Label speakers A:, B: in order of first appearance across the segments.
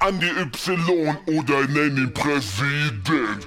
A: an die Y oder nenn ihn Präsident.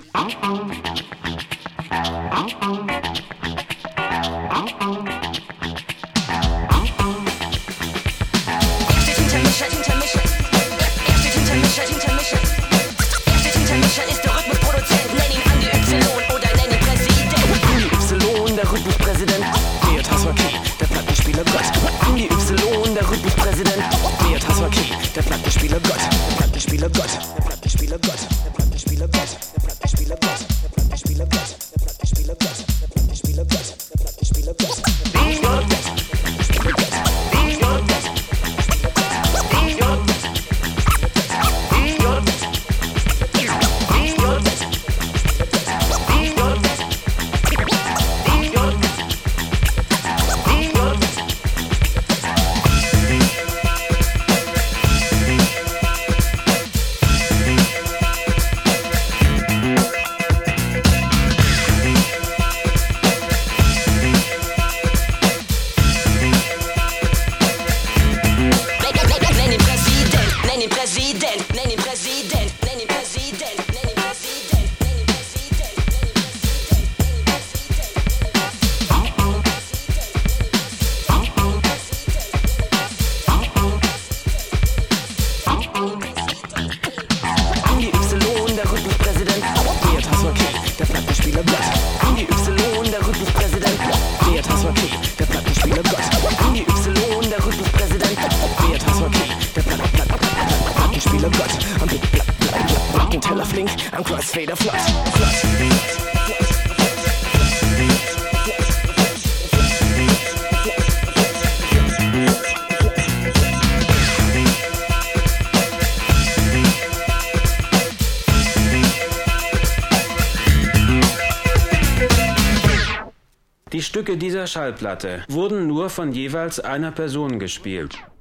B: Ist der Rhythmusproduzent, nenn ihn an die Y oder nenn ihn Präsident. An die Y, der Rhythmuspräsident, Beat Haswaki, der Plattenspieler Gott. An die Y, der Rhythmuspräsident, Beat Haswaki, der Plattenspieler Gott. Der Plattenspieler Gott, der Plattenspieler Gott, der Plattenspieler Gott, der Plattenspieler Gott, der Plattenspieler Gott, der Plattenspieler Gott, der Plattenspieler Gott, der Plattenspieler Gott. Am Crossfader flott.
C: Die Stücke dieser Schallplatte wurden nur von jeweils einer Person gespielt.